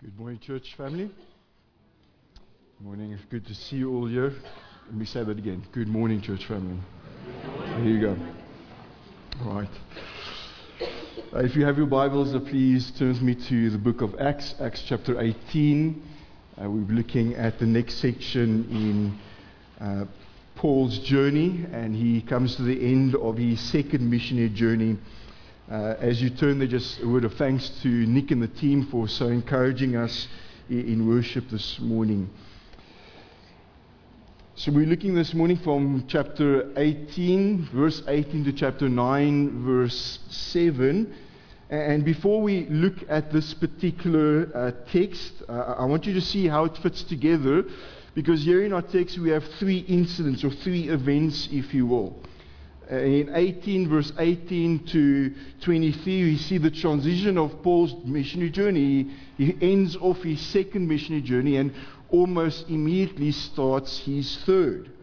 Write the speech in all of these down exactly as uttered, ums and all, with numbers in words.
Good morning, church family. Good morning. It's good to see you all here. Let me say that again. Good morning, church family. There you go. All right. Uh, if you have your Bibles, uh, please turn with me to the book of Acts, Acts chapter eighteen. Uh, we'll be looking at the next section in uh, Paul's journey, and he comes to the end of his second missionary journey. Uh, as you turn there, just a word of thanks to Nick and the team for so encouraging us in, in worship this morning. So we're looking this morning from chapter eighteen, verse eighteen to chapter nine, verse seven. And before we look at this particular uh, text, uh, I want you to see how it fits together, because here in our text we have three incidents, or three events, if you will. Uh, in eighteen, verse eighteen to twenty-three, we see the transition of Paul's missionary journey. He, he ends off his second missionary journey and almost immediately starts his third.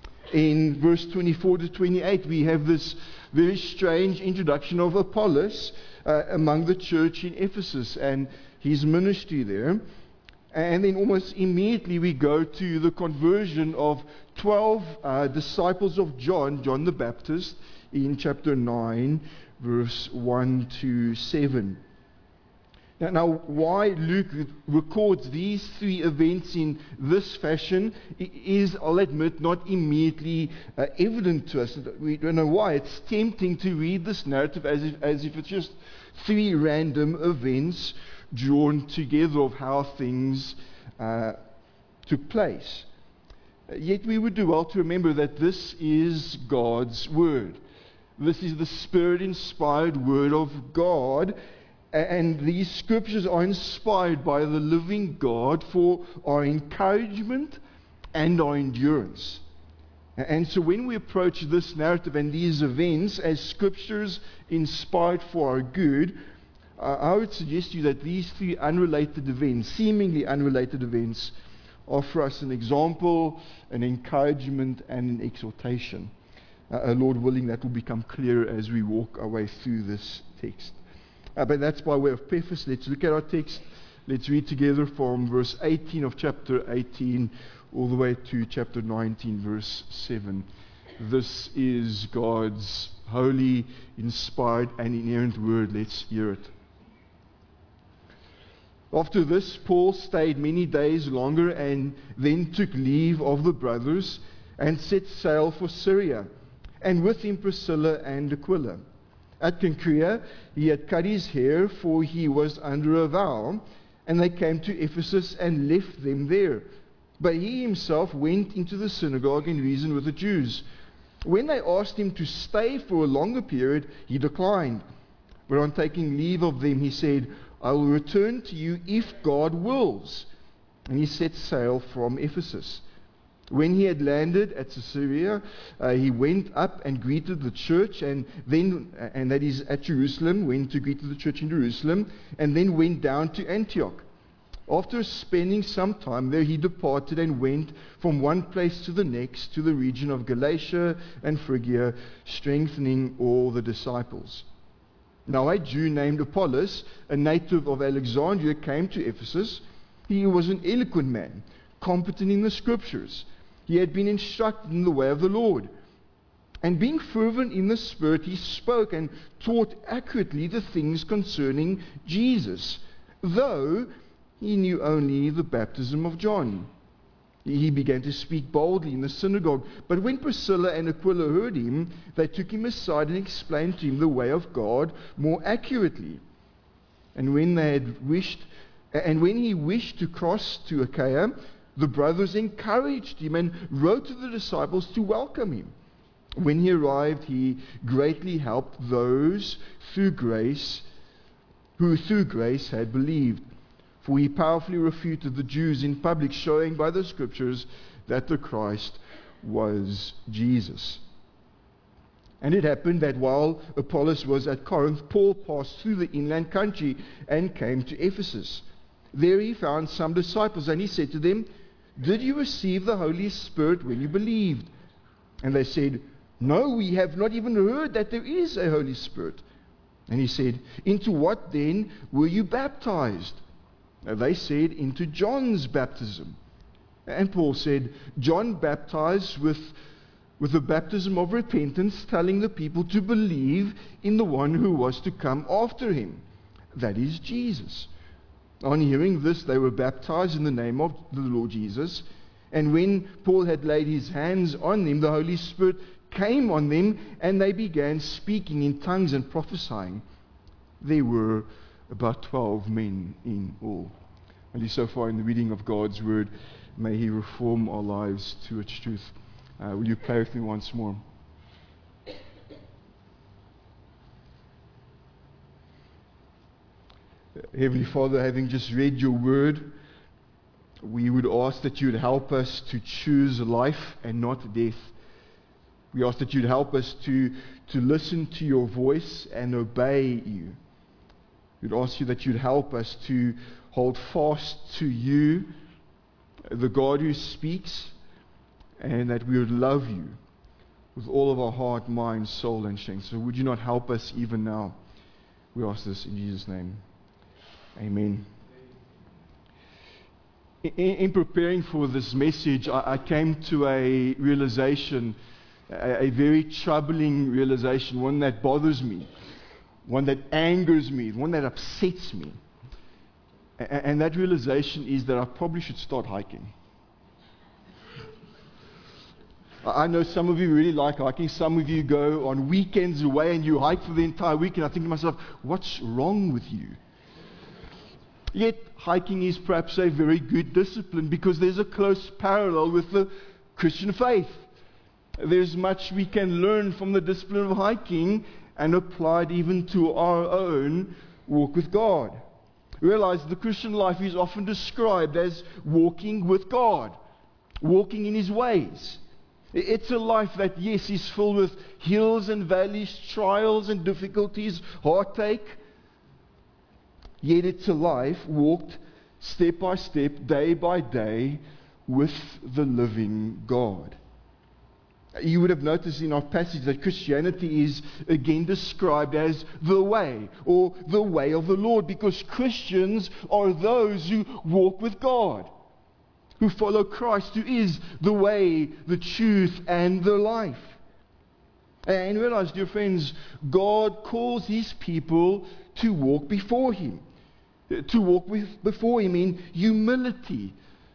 In verse twenty-four to twenty-eight, we have this very strange introduction of Apollos uh, among the church in Ephesus and his ministry there. And then almost immediately we go to the conversion of twelve uh, disciples of John, John the Baptist, in chapter nine, verse one to seven. Now, now why Luke records these three events in this fashion is, I'll admit, not immediately uh, evident to us. We don't know why. It's tempting to read this narrative as if, as if it's just three random events drawn together of how things uh, took place. Yet we would do well to remember that this is God's Word. This is the Spirit-inspired Word of God, and these scriptures are inspired by the living God for our encouragement and our endurance. And so when we approach this narrative and these events as scriptures inspired for our good, Uh, I would suggest to you that these three unrelated events, seemingly unrelated events, offer us an example, an encouragement, and an exhortation. Uh, Lord willing, that will become clearer as we walk our way through this text. Uh, but that's by way of preface. Let's look at our text. Let's read together from verse eighteen of chapter eighteen all the way to chapter nineteen, verse seven. This is God's holy, inspired, and inerrant word. Let's hear it. After this, Paul stayed many days longer and then took leave of the brothers and set sail for Syria, and with him Priscilla and Aquila. At Cenchrea he had cut his hair, for he was under a vow, and they came to Ephesus and left them there. But he himself went into the synagogue and reasoned with the Jews. When they asked him to stay for a longer period, he declined. But on taking leave of them, he said, I will return to you if God wills. And he set sail from Ephesus. When he had landed at Caesarea, uh, he went up and greeted the church, and then, uh, and that is at Jerusalem, went to greet the church in Jerusalem, and then went down to Antioch. After spending some time there, he departed and went from one place to the next to the region of Galatia and Phrygia, strengthening all the disciples. Now a Jew named Apollos, a native of Alexandria, came to Ephesus. He was an eloquent man, competent in the scriptures. He had been instructed in the way of the Lord. And being fervent in the Spirit, he spoke and taught accurately the things concerning Jesus, though he knew only the baptism of John. He began to speak boldly in the synagogue. But when Priscilla and Aquila heard him, they took him aside and explained to him the way of God more accurately. And when they had wished, and when he wished to cross to Achaia, the brothers encouraged him and wrote to the disciples to welcome him. When he arrived, he greatly helped those through grace, who through grace had believed. For he powerfully refuted the Jews in public, showing by the scriptures that the Christ was Jesus. And it happened that while Apollos was at Corinth, Paul passed through the inland country and came to Ephesus. There he found some disciples, and he said to them, Did you receive the Holy Spirit when you believed? And they said, No, we have not even heard that there is a Holy Spirit. And he said, Into what then were you baptized? They said, into John's baptism. And Paul said, John baptized with, with the baptism of repentance, telling the people to believe in the one who was to come after him. That is Jesus. On hearing this, they were baptized in the name of the Lord Jesus. And when Paul had laid his hands on them, the Holy Spirit came on them, and they began speaking in tongues and prophesying. There were about twelve men in all. At least so far in the reading of God's Word. May He reform our lives to its truth. Uh, will you pray with me once more? Heavenly Father, having just read your Word, we would ask that you would help us to choose life and not death. We ask that you'd help us to, to listen to your voice and obey you. We'd ask you that you'd help us to hold fast to you, the God who speaks, and that we would love you with all of our heart, mind, soul, and strength. So would you not help us even now? We ask this in Jesus' name. Amen. In, in preparing for this message, I, I came to a realization, a, a very troubling realization, one that bothers me, one that angers me, one that upsets me. A, and that realization is that I probably should start hiking. I know some of you really like hiking. Some of you go on weekends away and you hike for the entire week. And I think to myself, what's wrong with you? Yet, hiking is perhaps a very good discipline because there's a close parallel with the Christian faith. There's much we can learn from the discipline of hiking and apply it even to our own walk with God. Realize the Christian life is often described as walking with God, walking in His ways. It's a life that, yes, is filled with hills and valleys, trials and difficulties, heartache. Yet it's a life walked step by step, day by day, with the living God. You would have noticed in our passage that Christianity is again described as the way, or the way of the Lord, because Christians are those who walk with God, who follow Christ, who is the way, the truth, and the life. And realize, dear friends, God calls His people to walk before Him, to walk with before Him in humility.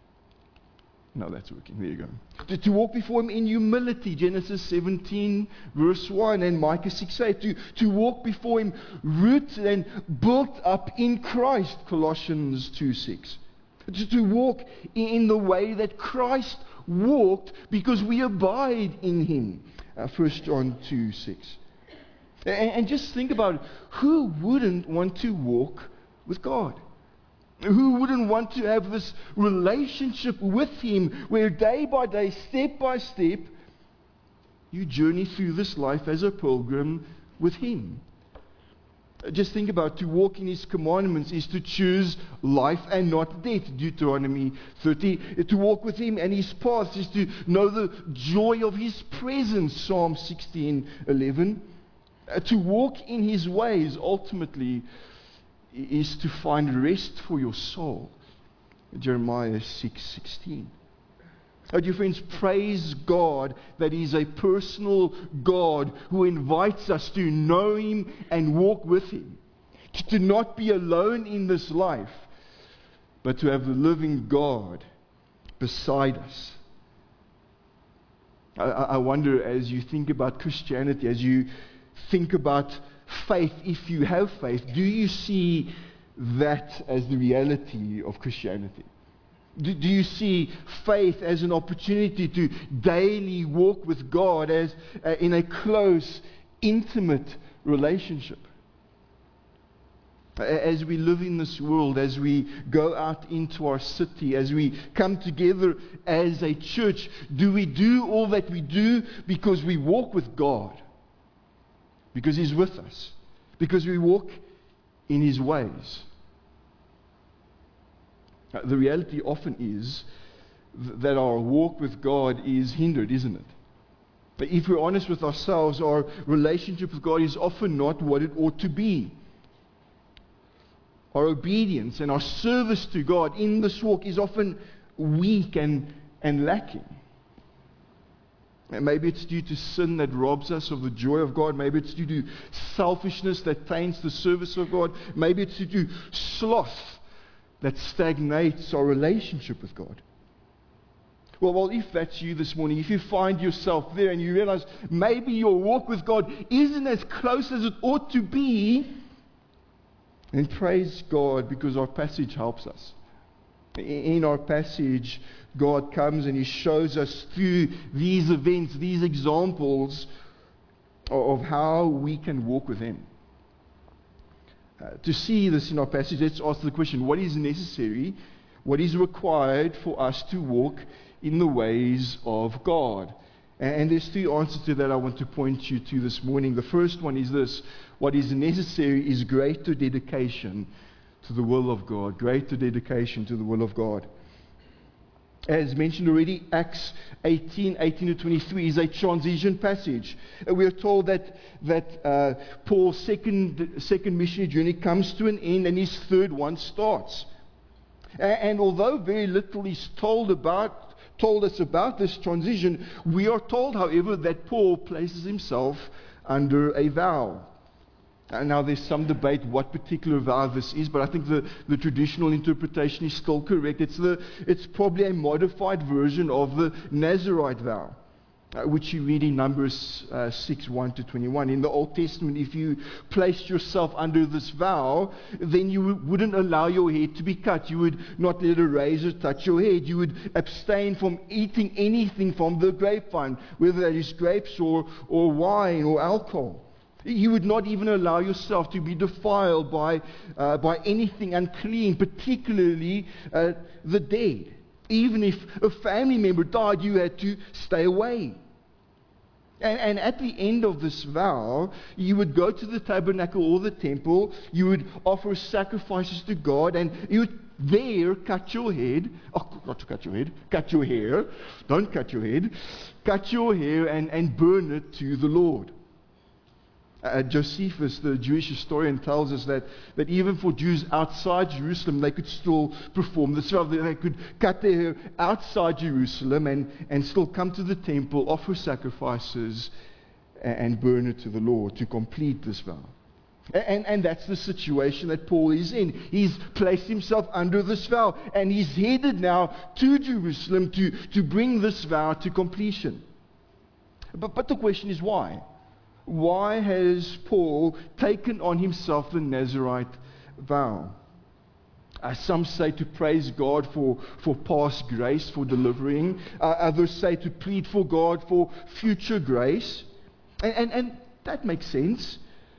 No, that's working. There you go. To, to walk before Him in humility, Genesis seventeen, verse one, and Micah six eight. To, to walk before Him rooted and built up in Christ, Colossians two six. To, to walk in the way that Christ walked because we abide in Him, uh, First John two six. And, and just think about it. Who wouldn't want to walk with God? Who wouldn't want to have this relationship with Him where day by day, step by step, you journey through this life as a pilgrim with Him? Just think about it. To walk in His commandments is to choose life and not death, Deuteronomy thirty. To walk with Him and His paths is to know the joy of His presence, Psalm sixteen eleven. To walk in His ways ultimately is to find rest for your soul, Jeremiah six sixteen. Oh, dear friends, praise God that He's a personal God who invites us to know Him and walk with Him. To, to not be alone in this life, but to have the living God beside us. I, I wonder, as you think about Christianity, as you think about faith, if you have faith, do you see that as the reality of Christianity? Do, do you see faith as an opportunity to daily walk with God as uh, in a close, intimate relationship? As we live in this world, as we go out into our city, as we come together as a church, do we do all that we do because we walk with God? Because He's with us. Because we walk in His ways. The reality often is that our walk with God is hindered, isn't it? If we're honest with ourselves, our relationship with God is often not what it ought to be. our obedience and our service to God in this walk is often weak and, and lacking. And maybe it's due to sin that robs us of the joy of God. Maybe it's due to selfishness that taints the service of God. Maybe it's due to sloth that stagnates our relationship with God. Well, well, if that's you this morning, if you find yourself there and you realize maybe your walk with God isn't as close as it ought to be, then praise God, because our passage helps us. In our passage, God comes and He shows us through these events, these examples of how we can walk with Him. Uh, to see this in our passage, let's ask the question, what is necessary, what is required for us to walk in the ways of God? And there's three answers to that I want to point you to this morning. The first one is this: what is necessary is greater dedication to the will of God. Greater dedication to the will of God. As mentioned already, Acts eighteen, eighteen to twenty-three is a transition passage. We are told that, that uh, Paul's second, second missionary journey comes to an end and his third one starts. And, and although very little is told about told us about this transition, we are told, however, that Paul places himself under a vow. And now there's some debate what particular vow this is, but I think the, the traditional interpretation is still correct. It's, the, it's probably a modified version of the Nazirite vow, uh, which you read in Numbers uh, six, one to twenty-one. In the Old Testament, if you placed yourself under this vow, then you w- wouldn't allow your head to be cut. You would not let a razor touch your head. You would abstain from eating anything from the grapevine, whether that is grapes or, or wine or alcohol. You would not even allow yourself to be defiled by, uh, by anything unclean, particularly uh, the dead. Even if a family member died, you had to stay away. And, and at the end of this vow, you would go to the tabernacle or the temple, you would offer sacrifices to God, and you would there cut your head, oh, not to cut your head, cut your hair, don't cut your head, cut your hair and, and burn it to the Lord. Uh, Josephus, the Jewish historian, tells us that, that even for Jews outside Jerusalem, they could still perform this vow. They could cut their hair outside Jerusalem and, and still come to the temple, offer sacrifices, and, and burn it to the Lord to complete this vow. And, and that's the situation that Paul is in. He's placed himself under this vow, and he's headed now to Jerusalem to, to bring this vow to completion. But, but the question is why? Why has Paul taken on himself the Nazirite vow? Uh, some say to praise God for, for past grace, for delivering. Uh, others say to plead for God for future grace. And, and, and that makes sense.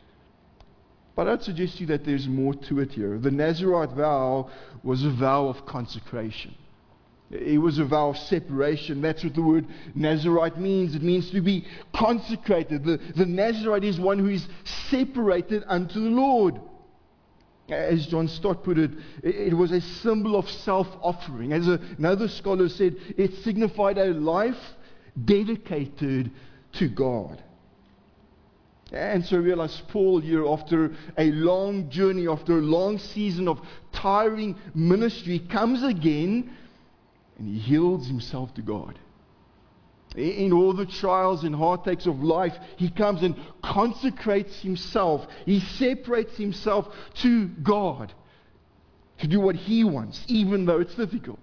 But I'd suggest to you that there's more to it here. The Nazirite vow was a vow of consecration. It was a vow of separation. That's what the word Nazirite means. It means to be consecrated. The, the Nazirite is one who is separated unto the Lord. As John Stott put it, it, it was a symbol of self-offering. As a, another scholar said, it signified a life dedicated to God. And so realize Paul here, after a long journey, after a long season of tiring ministry, comes again and he yields himself to God. In all the trials and heartaches of life, he comes and consecrates himself. He separates himself to God to do what he wants, even though it's difficult.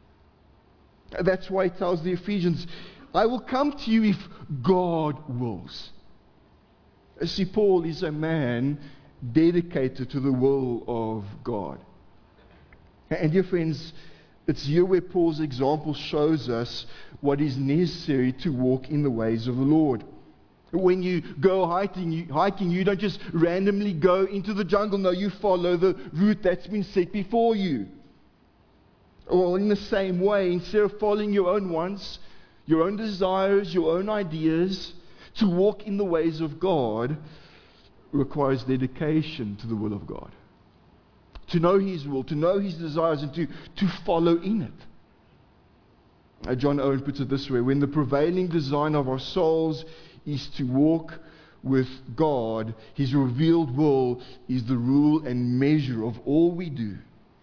That's why he tells the Ephesians, I will come to you if God wills. See, Paul is a man dedicated to the will of God. And dear friends, it's here where Paul's example shows us what is necessary to walk in the ways of the Lord. When you go hiking you, hiking, you don't just randomly go into the jungle. No, you follow the route that's been set before you. Well, in the same way, instead of following your own wants, your own desires, your own ideas, to walk in the ways of God requires dedication to the will of God. To know His will, to know His desires, and to, to follow in it. Uh, John Owen puts it this way: when the prevailing design of our souls is to walk with God, His revealed will, is the rule and measure of all we do.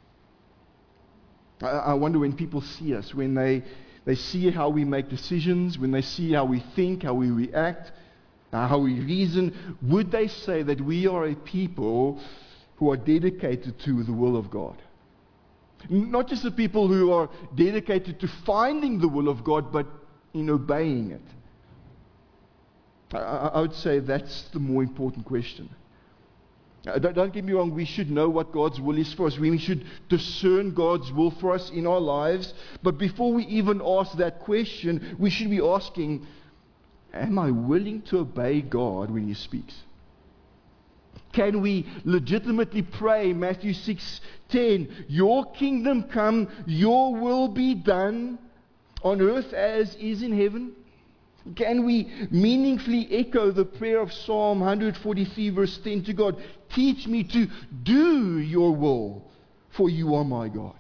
I, I wonder when people see us, when they, they see how we make decisions, when they see how we think, how we react, uh, how we reason, would they say that we are a people who are dedicated to the will of God? Not just the people who are dedicated to finding the will of God, but in obeying it. I, I would say that's the more important question. Uh, don't, don't get me wrong, we should know what God's will is for us. We should discern God's will for us in our lives. But before we even ask that question, we should be asking, am I willing to obey God when He speaks? Can we legitimately pray Matthew six ten, your kingdom come, your will be done on earth as is in heaven? Can we meaningfully echo the prayer of Psalm one forty-three verse ten to God? Teach me to do your will, for you are my God.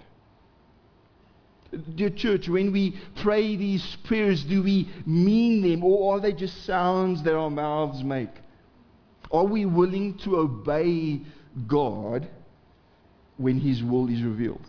Dear church, when we pray these prayers, do we mean them, or are they just sounds that our mouths make? Are we willing to obey God when His will is revealed?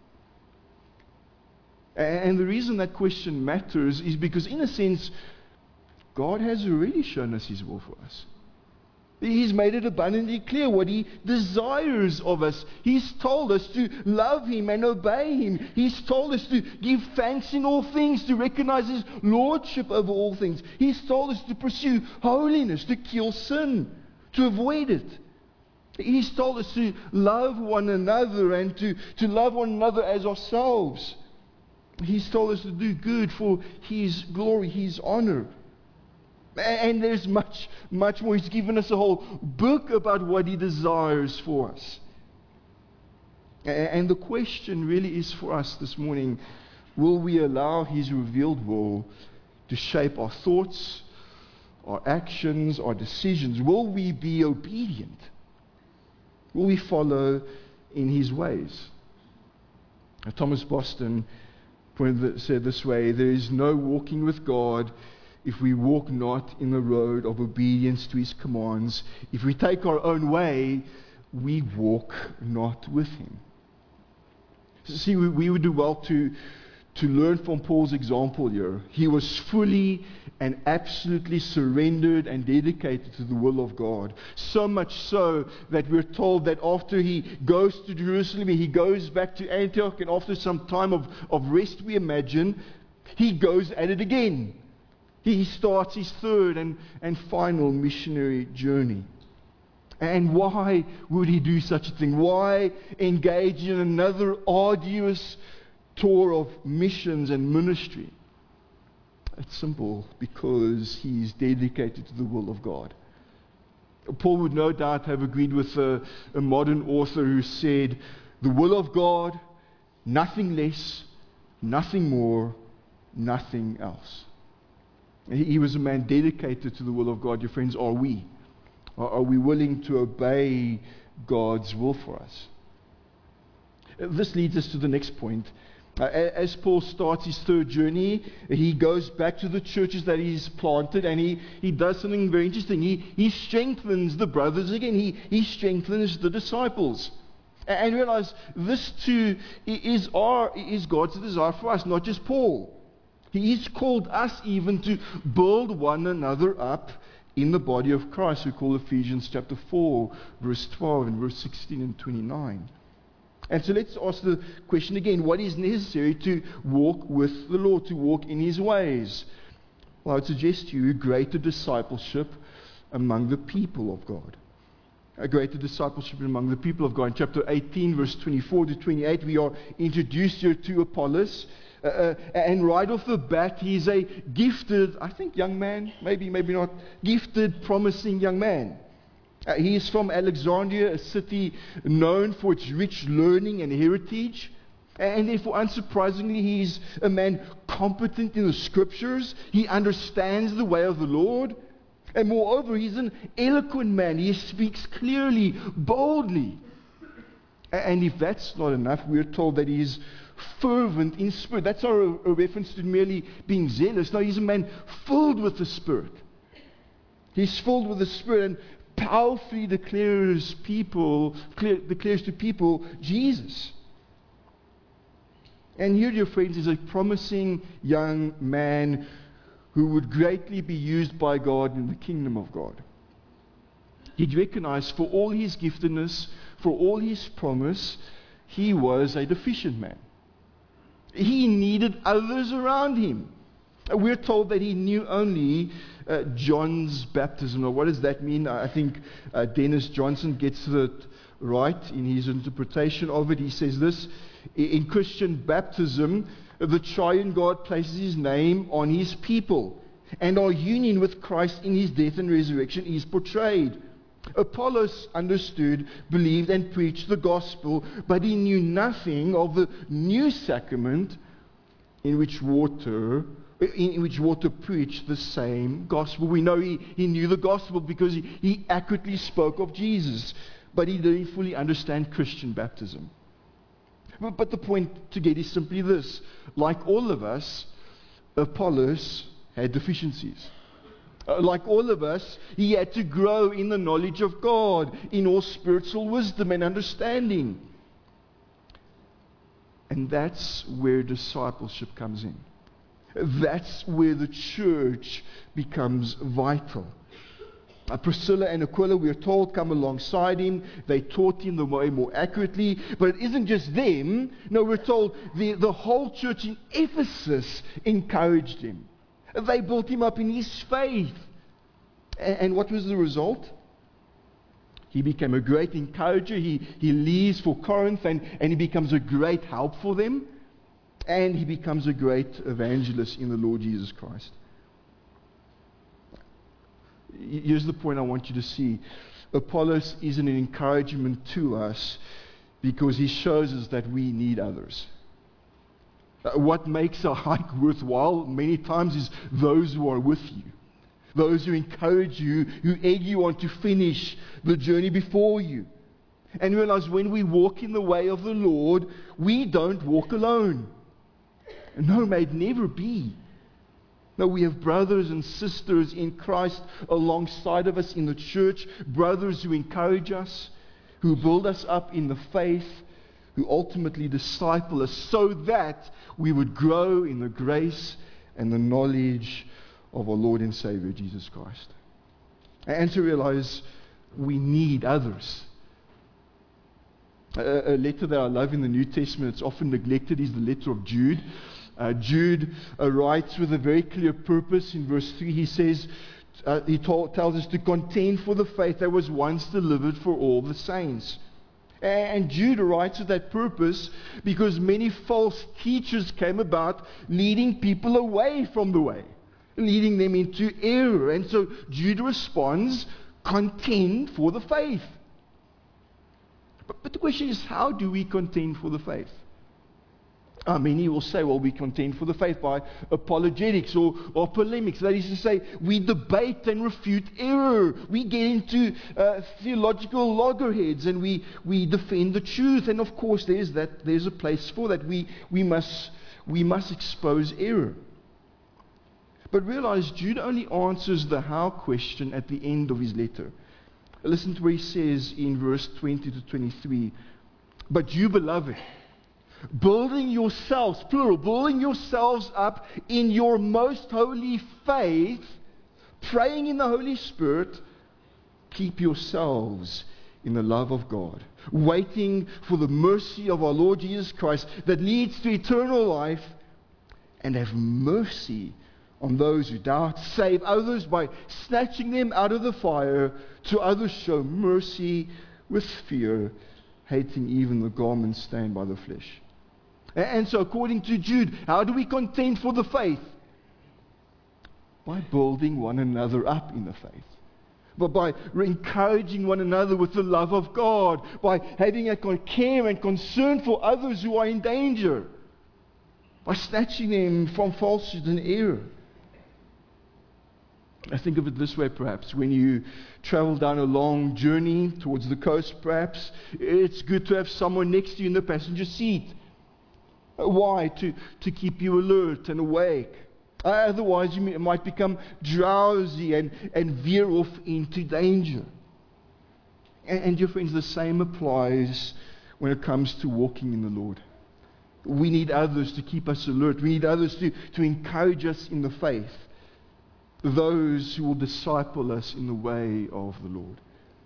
And the reason that question matters is because, in a sense, God has already shown us His will for us. He's made it abundantly clear what He desires of us. He's told us to love Him and obey Him. He's told us to give thanks in all things, to recognize His lordship over all things. He's told us to pursue holiness, to kill sin, to avoid it. He's told us to love one another and to, to love one another as ourselves. He's told us to do good for His glory, His honor. And there's much, much more. He's given us a whole book about what He desires for us. And the question really is for us this morning, will we allow His revealed will to shape our thoughts, our actions, our decisions? Will we be obedient? Will we follow in His ways? Thomas Boston pointed, said this way, there is no walking with God if we walk not in the road of obedience to His commands. If we take our own way, we walk not with Him. See, we, we would do well to, to learn from Paul's example here. He was fully and absolutely surrendered and dedicated to the will of God. So much so that we're told that after he goes to Jerusalem, he goes back to Antioch, and after some time of, of rest, we imagine, he goes at it again. He starts his third and, and final missionary journey. And why would he do such a thing? Why engage in another arduous tour of missions and ministry? It's simple, because he's dedicated to the will of God. Paul would no doubt have agreed with a, a modern author who said, the will of God, nothing less, nothing more, nothing else. He was a man dedicated to the will of God. Your friends, are we? Are we willing to obey God's will for us? This leads us to the next point. As Paul starts his third journey, he goes back to the churches that he's planted, and he, he does something very interesting. He, he strengthens the brothers again. He, he strengthens the disciples. And realize this too is, our, is God's desire for us, not just Paul. He's called us even to build one another up in the body of Christ. We call Ephesians chapter four, verse twelve and verse sixteen and twenty-nine. And so let's ask the question again, what is necessary to walk with the Lord, to walk in His ways? Well, I would suggest to you greater discipleship among the people of God. A greater discipleship among the people of God. In chapter eighteen, verse twenty-four to twenty-eight, we are introduced here to Apollos. Uh, uh, and right off the bat, he's a gifted, I think young man, maybe, maybe not, gifted, promising young man. Uh, he is from Alexandria, a city known for its rich learning and heritage. And therefore, unsurprisingly, he's a man competent in the Scriptures. He understands the way of the Lord. And moreover, he's an eloquent man. He speaks clearly, boldly. And if that's not enough, we're told that he's fervent in spirit. That's not a reference to merely being zealous. No, he's a man filled with the Spirit. He's filled with the Spirit and powerfully declares people, clear, declares to people Jesus. And here, dear friends, is a promising young man who would greatly be used by God in the kingdom of God. He'd recognize for all his giftedness, for all his promise, he was a deficient man. He needed others around him. We're told that he knew only uh, John's baptism. Now, what does that mean? I think uh, Dennis Johnson gets it right in his interpretation of it. He says this: in Christian baptism, the triune God places his name on his people, and our union with Christ in his death and resurrection is portrayed. Apollos understood, believed, and preached the gospel, but he knew nothing of the new sacrament in which water in which water preached the same gospel. We know he, he knew the gospel because he, he accurately spoke of Jesus, but he didn't fully understand Christian baptism. But, but the point to get is simply this: like all of us, Apollos had deficiencies. Uh, like all of us, he had to grow in the knowledge of God, in all spiritual wisdom and understanding. And that's where discipleship comes in. That's where the church becomes vital. Uh, Priscilla and Aquila, we are told, come alongside him. They taught him the way more accurately. But it isn't just them. No, we're told the, the whole church in Ephesus encouraged him. They built him up in his faith. And, and what was the result? He became a great encourager. He, he leaves for Corinth and, and he becomes a great help for them. And he becomes a great evangelist in the Lord Jesus Christ. Here's the point I want you to see. Apollos is an encouragement to us because he shows us that we need others. What makes a hike worthwhile many times is those who are with you. Those who encourage you, who egg you on to finish the journey before you. And realize when we walk in the way of the Lord, we don't walk alone. No, may it never be. No, we have brothers and sisters in Christ alongside of us in the church, brothers who encourage us, who build us up in the faith, who ultimately disciple us so that we would grow in the grace and the knowledge of our Lord and Savior, Jesus Christ. And to realize we need others. A, a letter that I love in the New Testament, it's often neglected, is the letter of Jude. Uh, Jude uh, writes with a very clear purpose. In verse three, he says, uh, he told, tells us to contend for the faith that was once delivered for all the saints. And Jude writes with that purpose because many false teachers came about leading people away from the way, leading them into error. And so Jude responds, contend for the faith. But, but the question is, how do we contend for the faith? Uh, many will say, well, we contend for the faith by apologetics or, or polemics. That is to say, we debate and refute error. We get into uh, theological loggerheads and we, we defend the truth. And of course, there's that. There's a place for that. We, we, must, we must expose error. But realize Jude only answers the how question at the end of his letter. Listen to what he says in verse twenty to twenty-three. But you, beloved, building yourselves, plural, building yourselves up in your most holy faith, praying in the Holy Spirit, keep yourselves in the love of God, waiting for the mercy of our Lord Jesus Christ that leads to eternal life, and have mercy on those who doubt. Save others by snatching them out of the fire. To others show mercy with fear, hating even the garment stained by the flesh. And so according to Jude, how do we contend for the faith? By building one another up in the faith. But by encouraging one another with the love of God. By having a care and concern for others who are in danger. By snatching them from falsehood and error. I think of it this way perhaps. When you travel down a long journey towards the coast perhaps, it's good to have someone next to you in the passenger seat. Why? To, to keep you alert and awake. Uh, otherwise, you may- might become drowsy and, and veer off into danger. And, and dear friends, the same applies when it comes to walking in the Lord. We need others to keep us alert. We need others to, to encourage us in the faith. Those who will disciple us in the way of the Lord.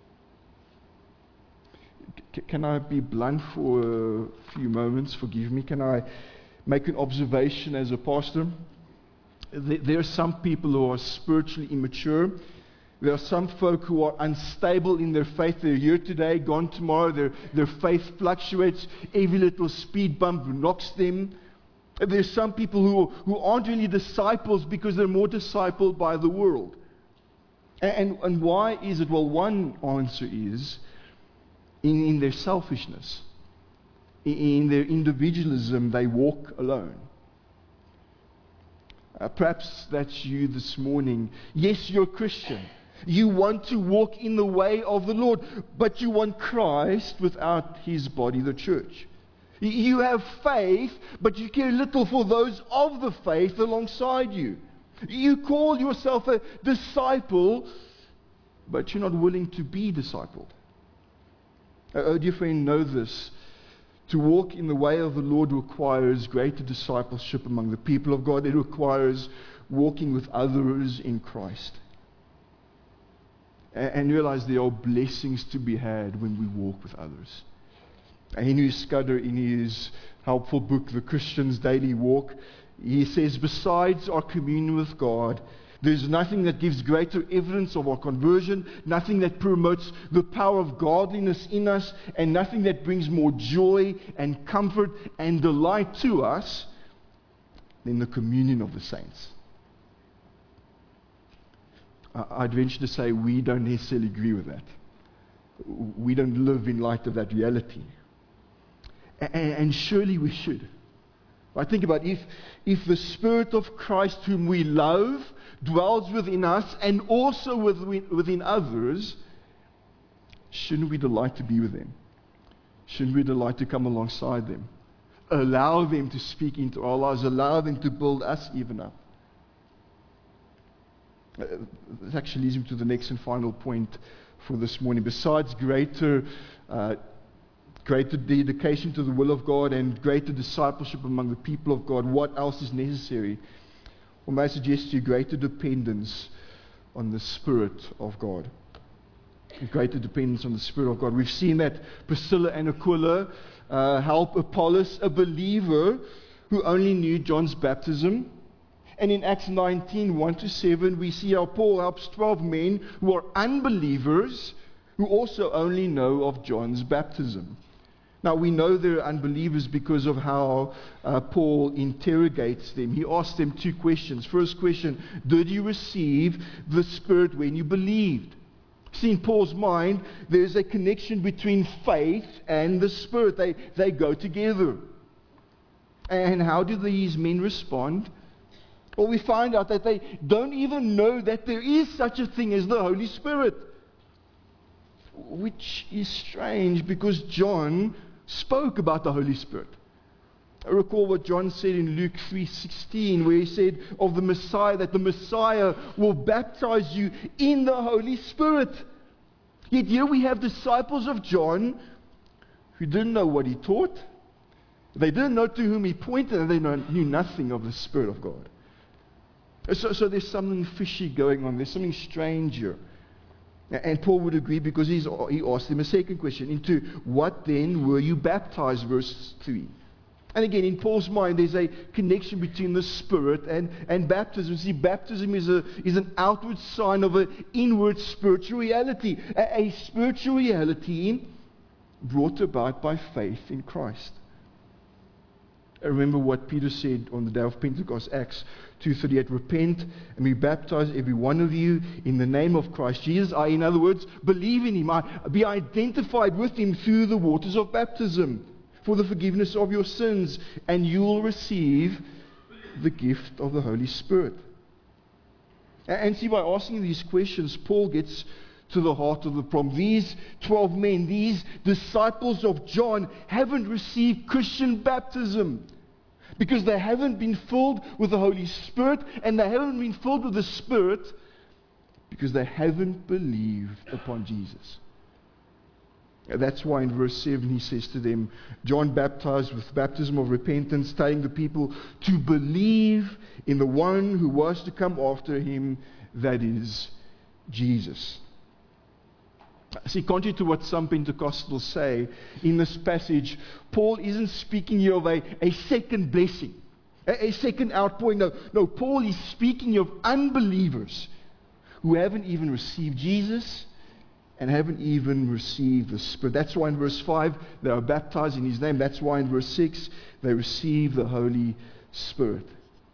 C- can I be blunt for a few moments? Forgive me. Can I make an observation as a pastor? There, there are some people who are spiritually immature. There are some folk who are unstable in their faith. They're here today, gone tomorrow. Their, their faith fluctuates. Every little speed bump knocks them. There's some people who, who aren't really disciples because they're more discipled by the world. And, and, and why is it? Well, one answer is in, in their selfishness. In, in their individualism, they walk alone. Uh, perhaps that's you this morning. Yes, you're a Christian. You want to walk in the way of the Lord, but you want Christ without His body, the church. You have faith, but you care little for those of the faith alongside you. You call yourself a disciple, but you're not willing to be discipled. Oh, dear friend, know this. To walk in the way of the Lord requires greater discipleship among the people of God. It requires walking with others in Christ. And realize there are blessings to be had when we walk with others. Henry Scudder, in his helpful book, The Christian's Daily Walk, he says, besides our communion with God, there's nothing that gives greater evidence of our conversion, nothing that promotes the power of godliness in us, and nothing that brings more joy and comfort and delight to us than the communion of the saints. I'd venture to say we don't necessarily agree with that. We don't live in light of that reality. And surely we should. I think about if, if the Spirit of Christ whom we love dwells within us and also within, within others, shouldn't we delight to be with them? Shouldn't we delight to come alongside them? Allow them to speak into our lives. Allow them to build us even up. Uh, this actually leads me to the next and final point for this morning. Besides greater uh, greater dedication to the will of God and greater discipleship among the people of God, what else is necessary? Well, may I suggest to you greater dependence on the Spirit of God. Greater dependence on the Spirit of God. We've seen that Priscilla and Aquila uh, help Apollos, a believer who only knew John's baptism. And in Acts nineteen, one to seven, we see how Paul helps twelve men who are unbelievers who also only know of John's baptism. Now, we know they're unbelievers because of how uh, Paul interrogates them. He asks them two questions. First question, did you receive the Spirit when you believed? See, in Paul's mind, there's a connection between faith and the Spirit. They, they go together. And how do these men respond? Well, we find out that they don't even know that there is such a thing as the Holy Spirit. Which is strange because John spoke about the Holy Spirit. I recall what John said in Luke three sixteen, where he said of the Messiah that the Messiah will baptize you in the Holy Spirit. Yet here we have disciples of John who didn't know what he taught. They didn't know to whom he pointed, and they knew nothing of the Spirit of God. So, so there's something fishy going on. There's something strange here. And Paul would agree because he's, he asked them a second question. Into what then were you baptized? Verse three. And again, in Paul's mind, there's a connection between the Spirit and, and baptism. See, baptism is, a, is an outward sign of an inward spiritual reality. A, a spiritual reality brought about by faith in Christ. I remember what Peter said on the day of Pentecost, Acts two thirty-eight, repent and be baptized, every one of you, in the name of Christ Jesus. I, in other words, believe in Him. I be identified with Him through the waters of baptism for the forgiveness of your sins, and you will receive the gift of the Holy Spirit. And, and see, by asking these questions, Paul gets to the heart of the problem. These twelve men, these disciples of John, haven't received Christian baptism. Because they haven't been filled with the Holy Spirit, and they haven't been filled with the Spirit because they haven't believed upon Jesus. That's why in verse seven he says to them, John baptized with baptism of repentance, telling the people to believe in the one who was to come after him, that is Jesus. See, contrary to what some Pentecostals say, in this passage, Paul isn't speaking here of a, a second blessing, a, a second outpouring. No, no, Paul is speaking of unbelievers who haven't even received Jesus and haven't even received the Spirit. That's why in verse five, they are baptized in his name. That's why in verse six, they receive the Holy Spirit.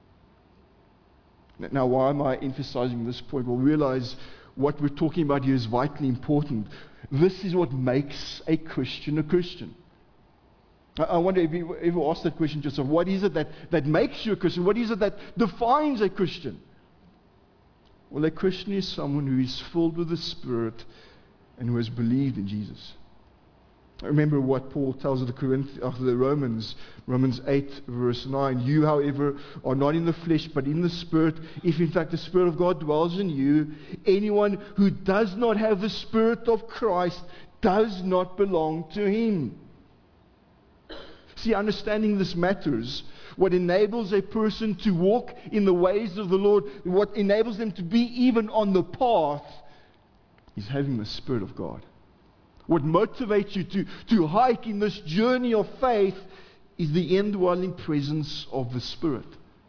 Now, why am I emphasizing this point? Well, realize what we're talking about here is vitally important. This is what makes a Christian a Christian. I, I wonder if you ever asked that question to yourself, what is it that, that makes you a Christian? What is it that defines a Christian? Well, a Christian is someone who is filled with the Spirit and who has believed in Jesus. Remember what Paul tells the Corinth, uh, the Romans, Romans eight, verse nine. You, however, are not in the flesh, but in the Spirit, if in fact the Spirit of God dwells in you. Anyone who does not have the Spirit of Christ does not belong to him. See, understanding this matters. What enables a person to walk in the ways of the Lord, what enables them to be even on the path, is having the Spirit of God. What motivates you to, to hike in this journey of faith is the indwelling presence of the Spirit.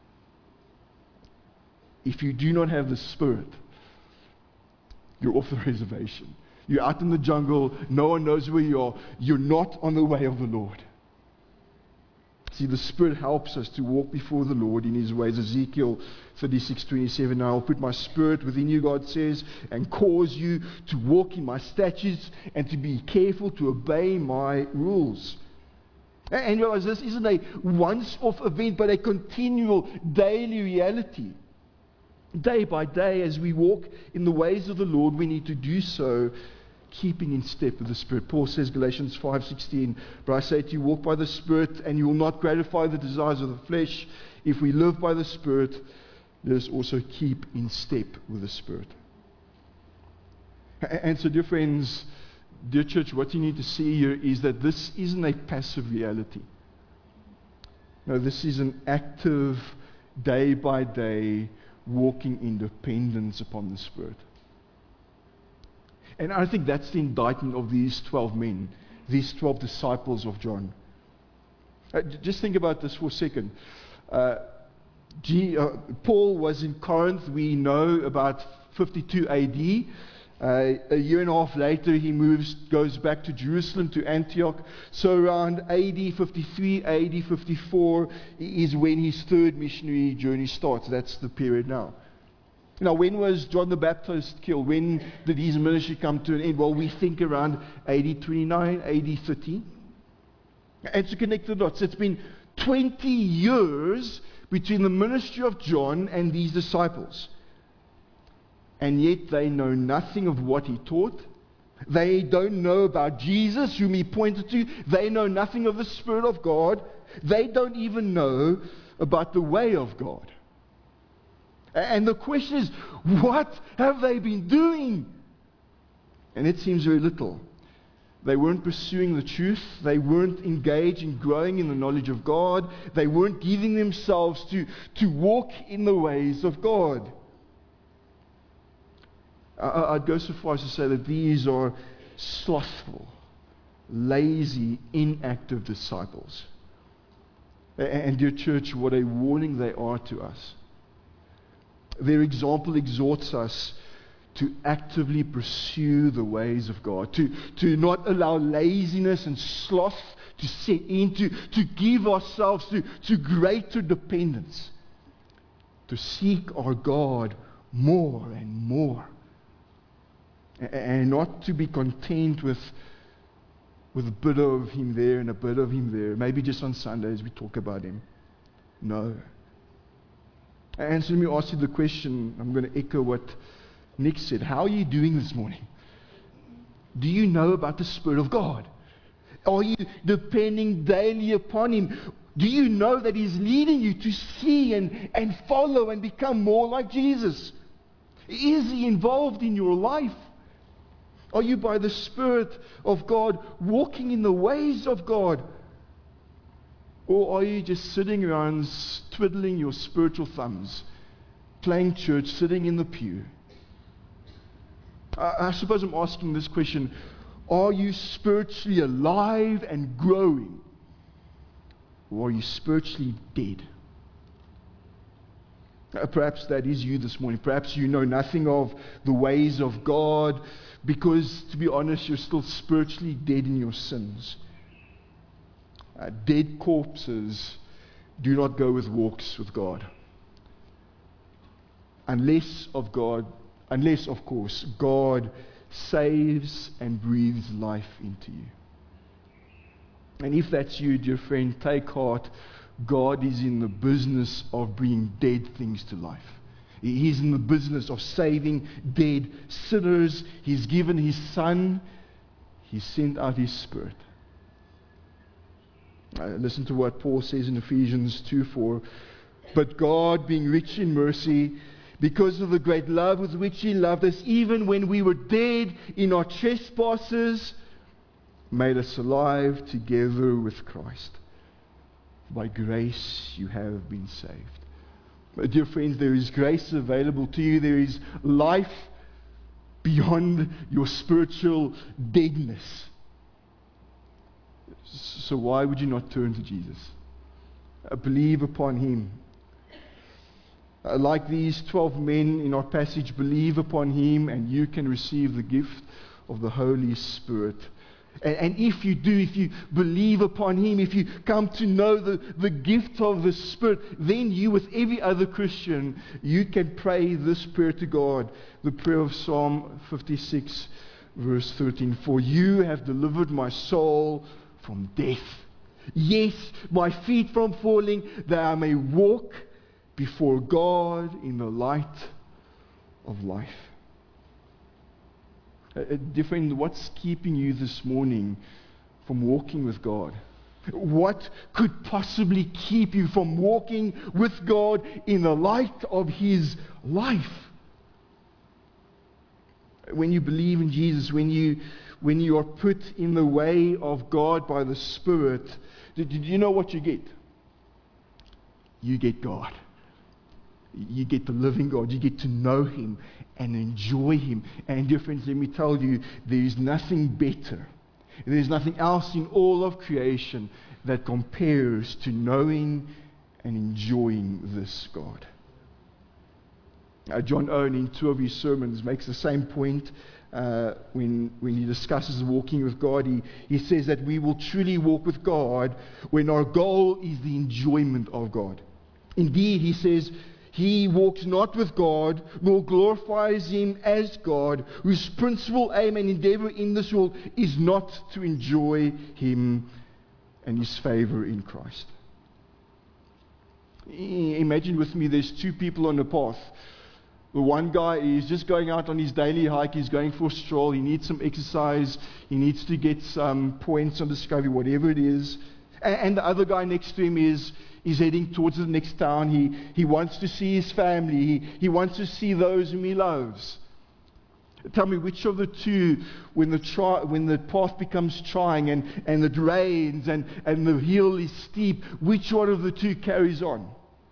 If you do not have the Spirit, you're off the reservation. You're out in the jungle, no one knows where you are. You're not on the way of the Lord. See, the Spirit helps us to walk before the Lord in His ways. Ezekiel thirty-six twenty-seven, now I'll put my Spirit within you, God says, and cause you to walk in my statutes and to be careful to obey my rules. And realize this isn't a once-off event, but a continual daily reality. Day by day, as we walk in the ways of the Lord, we need to do so keeping in step with the Spirit. Paul says, Galatians five sixteen, but I say to you, walk by the Spirit, and you will not gratify the desires of the flesh. If we live by the Spirit, let us also keep in step with the Spirit. And so, dear friends, dear church, what you need to see here is that this isn't a passive reality. No, this is an active, day by day, walking in dependence upon the Spirit. And I think that's the indictment of these twelve men, these twelve disciples of John. Uh, just think about this for a second. Uh, G, uh, Paul was in Corinth, we know, about fifty-two A D. Uh, a year and a half later, he moves, goes back to Jerusalem, to Antioch. So around A D fifty-three, A D fifty-four is when his third missionary journey starts. That's the period now. Now, when was John the Baptist killed? When did his ministry come to an end? Well, we think around A D twenty-nine, A D thirty. And to connect the dots, it's been twenty years between the ministry of John and these disciples. And yet they know nothing of what he taught. They don't know about Jesus, whom he pointed to. They know nothing of the Spirit of God. They don't even know about the way of God. And the question is, what have they been doing? And it seems very little. They weren't pursuing the truth. They weren't engaged in growing in the knowledge of God. They weren't giving themselves to, to walk in the ways of God. I, I'd go so far as to say that these are slothful, lazy, inactive disciples. And dear church, what a warning they are to us. Their example exhorts us to actively pursue the ways of God, to, to not allow laziness and sloth to set in, to, to give ourselves to, to greater dependence, to seek our God more and more, and, and not to be content with, with a bit of Him there and a bit of Him there, maybe just on Sundays we talk about Him. No. And so let me ask you the question. I'm going to echo what Nick said. How are you doing this morning? Do you know about the Spirit of God? Are you depending daily upon Him? Do you know that He's leading you to see and, and follow and become more like Jesus? Is He involved in your life? Are you by the Spirit of God walking in the ways of God? Or are you just sitting around twiddling your spiritual thumbs, playing church, sitting in the pew? I, I suppose I'm asking this question. Are you spiritually alive and growing? Or are you spiritually dead? Uh, perhaps that is you this morning. Perhaps you know nothing of the ways of God because, to be honest, you're still spiritually dead in your sins. Uh, dead corpses do not go with walks with God. Unless of God, unless, of course, God saves and breathes life into you. And if that's you, dear friend, take heart. God is in the business of bringing dead things to life. He's in the business of saving dead sinners. He's given His Son. He sent out His Spirit. Uh, listen to what Paul says in Ephesians two four. But God, being rich in mercy, because of the great love with which He loved us, even when we were dead in our trespasses, made us alive together with Christ. By grace you have been saved. But dear friends, there is grace available to you. There is life beyond your spiritual deadness. So why would you not turn to Jesus? Uh, believe upon Him. Uh, like these twelve men in our passage, believe upon Him and you can receive the gift of the Holy Spirit. And, and if you do, if you believe upon Him, if you come to know the, the gift of the Spirit, then you, with every other Christian, you can pray this prayer to God. The prayer of Psalm fifty-six, verse thirteen. For you have delivered my soul from death. Yes, my feet from falling, that I may walk before God in the light of life. Uh, dear friend, what's keeping you this morning from walking with God? What could possibly keep you from walking with God in the light of His life? When you believe in Jesus, when you when you are put in the way of God by the Spirit, did, did you know what you get? You get God. You get the living God. You get to know Him and enjoy Him. And dear friends, let me tell you, there is nothing better. There is nothing else in all of creation that compares to knowing and enjoying this God. Uh, John Owen, in two of his sermons, makes the same point uh, when, when he discusses walking with God. He, he says that we will truly walk with God when our goal is the enjoyment of God. Indeed, he says, he walks not with God, nor glorifies Him as God, whose principal aim and endeavor in this world is not to enjoy Him and His favor in Christ. Imagine with me, there's two people on the path. The one guy is just going out on his daily hike. He's going for a stroll. He needs some exercise. He needs to get some points on Discovery, whatever it is. And, and the other guy next to him is, is heading towards the next town. He, he wants to see his family. He, he wants to see those whom he loves. Tell me, which of the two, when the tri- when the path becomes trying and, and it rains and, and the hill is steep, which one of the two carries on?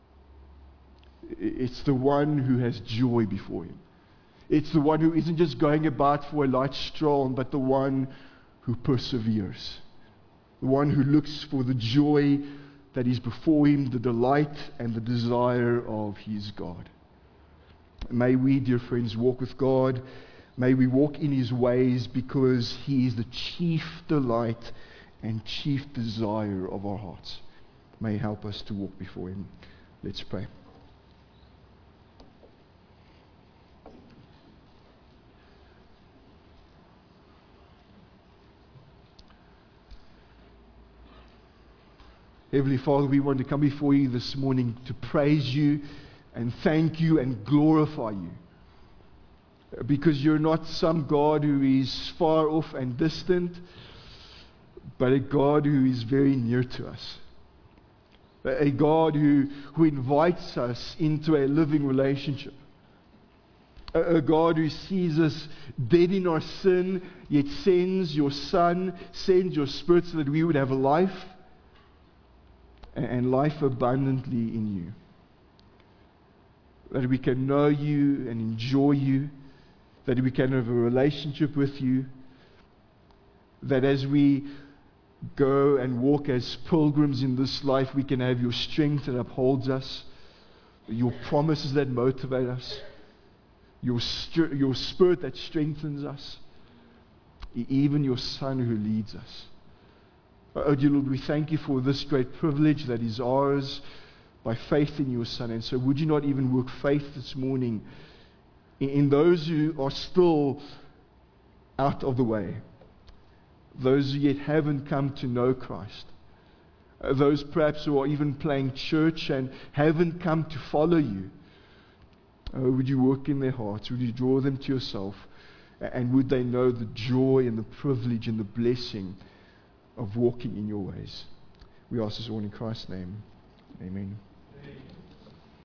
It's the one who has joy before him. It's the one who isn't just going about for a light stroll, but the one who perseveres. The one who looks for the joy that is before him, the delight and the desire of his God. May we, dear friends, walk with God. May we walk in His ways, because He is the chief delight and chief desire of our hearts. May He help us to walk before Him. Let's pray. Heavenly Father, we want to come before You this morning to praise You and thank You and glorify You. Because You're not some God who is far off and distant, but a God who is very near to us. A God who, who invites us into a living relationship. A, a God who sees us dead in our sin, yet sends your Son, sends your Spirit so that we would have a life, and, and life abundantly in you. That we can know you and enjoy you, that we can have a relationship with you, that as we go and walk as pilgrims in this life, we can have your strength that upholds us, your promises that motivate us, your, st- your Spirit that strengthens us, even your Son who leads us. Oh dear Lord, we thank you for this great privilege that is ours by faith in your Son. And so would you not even work faith this morning in, in those who are still out of the way, those who yet haven't come to know Christ, uh, those perhaps who are even playing church and haven't come to follow you. Uh, would you work in their hearts? Would you draw them to yourself? And would they know the joy and the privilege and the blessing of walking in your ways? We ask this all in Christ's name. Amen.